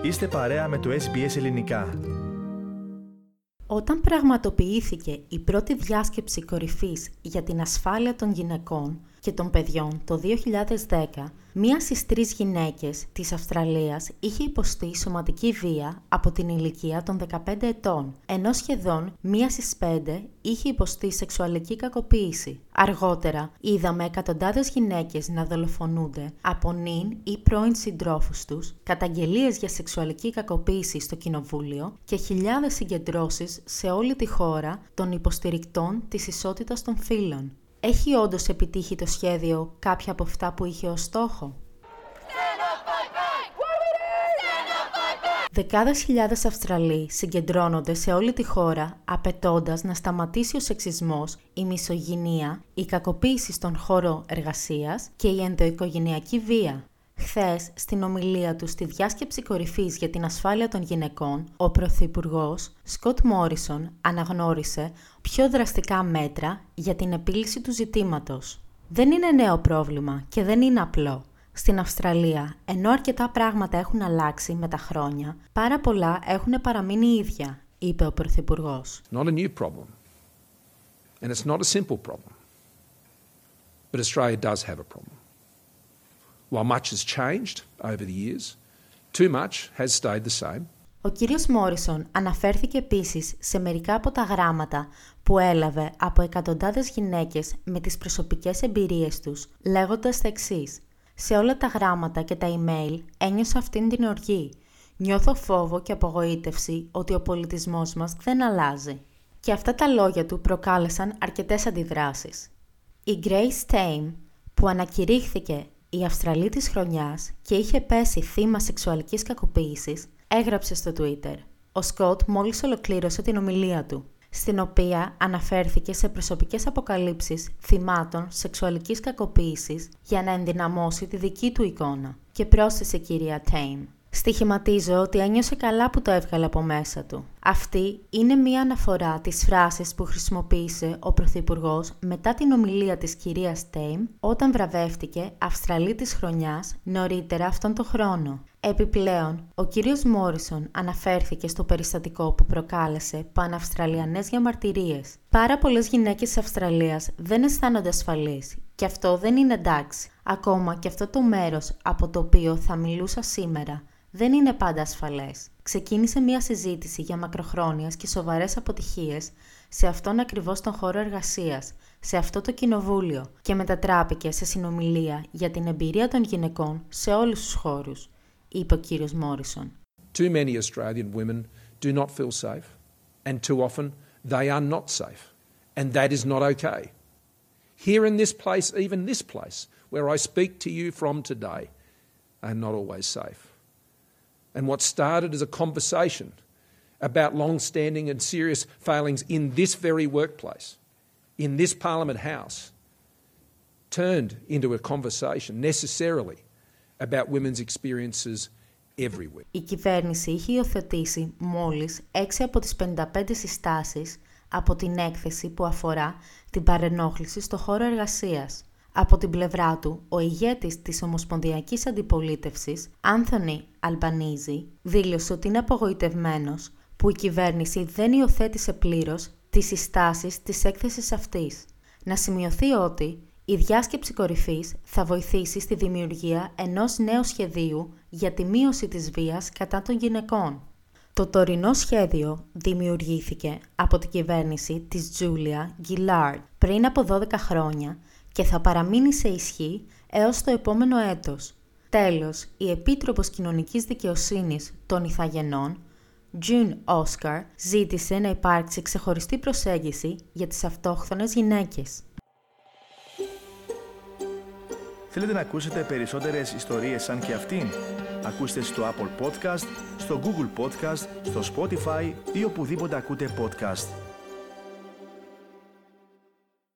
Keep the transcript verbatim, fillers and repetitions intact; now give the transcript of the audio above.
Είστε παρέα με το ες μπι ες Ελληνικά. Όταν πραγματοποιήθηκε η πρώτη διάσκεψη κορυφής για την ασφάλεια των γυναικών και των παιδιών το δύο χιλιάδες δέκα, μία στις τρεις γυναίκες της Αυστραλίας είχε υποστεί σωματική βία από την ηλικία των δεκαπέντε ετών, ενώ σχεδόν μία στις πέντε είχε υποστεί σεξουαλική κακοποίηση. Αργότερα, είδαμε εκατοντάδες γυναίκες να δολοφονούνται από νυν ή πρώην συντρόφους τους, καταγγελίες για σεξουαλική κακοποίηση στο κοινοβούλιο και χιλιάδες συγκεντρώσεις σε όλη τη χώρα των υποστηρικτών της ισότητας των φύλων. Έχει όντως επιτύχει το σχέδιο κάποια από αυτά που είχε ως στόχο? Δεκάδες χιλιάδες Αυστραλοί συγκεντρώνονται σε όλη τη χώρα απαιτώντας να σταματήσει ο σεξισμός, η μισογυνία, η κακοποίηση στον χώρο εργασίας και η ενδοοικογενειακή βία. Χθες, στην ομιλία του στη διάσκεψη κορυφής για την ασφάλεια των γυναικών, ο Πρωθυπουργός Σκοτ Μόρισον αναγνώρισε πιο δραστικά μέτρα για την επίλυση του ζητήματος. Δεν είναι νέο πρόβλημα και δεν είναι απλό. Στην Αυστραλία, ενώ αρκετά πράγματα έχουν αλλάξει με τα χρόνια, πάρα πολλά έχουν παραμείνει ίδια, είπε ο Πρωθυπουργός. Not a new problem. And it's not a simple problem. But Australia does have a problem. While much has changed over the years, too much has stayed the same. Ο κύριος Μόρισον αναφέρθηκε επίσης σε μερικά από τα γράμματα που έλαβε από εκατοντάδες γυναίκες με τις προσωπικές εμπειρίες τους, λέγοντας τα εξής: «Σε όλα τα γράμματα και τα email ένιωσα αυτήν την οργή. Νιώθω φόβο και απογοήτευση ότι ο πολιτισμός μας δεν αλλάζει». Και αυτά τα λόγια του προκάλεσαν αρκετές αντιδράσεις. Η Grace Tame, που ανακηρύχθηκε η Αυστραλή της χρονιάς και είχε πέσει θύμα σεξουαλικής κακοποίησης, έγραψε στο Twitter. Ο Σκοτ μόλις ολοκλήρωσε την ομιλία του, στην οποία αναφέρθηκε σε προσωπικές αποκαλύψεις θυμάτων σεξουαλικής κακοποίησης για να ενδυναμώσει τη δική του εικόνα. Και πρόσθεσε η κυρία Tame: «Στοιχηματίζω ότι ένιωσε καλά που το έβγαλε από μέσα του». Αυτή είναι μία αναφορά της φράσης που χρησιμοποίησε ο Πρωθυπουργός μετά την ομιλία της κυρίας Tame όταν βραβεύτηκε Αυστραλή της χρονιάς νωρίτερα αυτόν τον χρόνο. Επιπλέον, ο κύριος Μόρισον αναφέρθηκε στο περιστατικό που προκάλεσε παναυστραλιανές διαμαρτυρίες. Πάρα πολλές γυναίκες της Αυστραλίας δεν αισθάνονται ασφαλείς και αυτό δεν είναι εντάξει. Ακόμα και αυτό το μέρος από το οποίο θα μιλούσα σήμερα δεν είναι πάντα ασφαλές. Ξεκίνησε μια συζήτηση για μακροχρόνιες και σοβαρές αποτυχίες σε αυτόν ακριβώς τον χώρο εργασίας, σε αυτό το κοινοβούλιο, και μετατράπηκε σε συνομιλία για την εμπειρία των γυναικών σε όλους τους χώρους, είπε ο κύριος Μόρισον. Too many Australian women do not feel safe, and too often they are not safe, and that is not okay. Here in this place, even this place, where I speak to you from today, are not always safe. And what started as a conversation about long-standing and serious failings in this very workplace, in this Parliament House, turned into a conversation necessarily about women's experiences everywhere. Η κυβέρνηση είχε υιοθετήσει μόλις έξι από τις πενήντα πέντε συστάσεις από την έκθεση που αφορά την παρενόχληση στο χώρο εργασίας. Από την πλευρά του, ο ηγέτης της Ομοσπονδιακής Αντιπολίτευσης, Άνθονι Αλμπανίζη, δήλωσε ότι είναι απογοητευμένος που η κυβέρνηση δεν υιοθέτησε πλήρως τις συστάσεις της έκθεσης αυτής. Να σημειωθεί ότι η διάσκεψη κορυφής θα βοηθήσει στη δημιουργία ενός νέου σχεδίου για τη μείωση της βίας κατά των γυναικών. Το τωρινό σχέδιο δημιουργήθηκε από την κυβέρνηση της Τζούλια Γκιλάρντ πριν από δώδεκα χρόνια και θα παραμείνει σε ισχύ έως το επόμενο έτος. Τέλος, η Επίτροπος Κοινωνικής Δικαιοσύνης των Ιθαγενών, June Oscar, ζήτησε να υπάρξει ξεχωριστή προσέγγιση για τις αυτόχθονες γυναίκες. Θέλετε να ακούσετε περισσότερες ιστορίες σαν και αυτήν? Ακούστε στο Apple Podcast, στο Google Podcast, στο Spotify ή οπουδήποτε ακούτε podcast.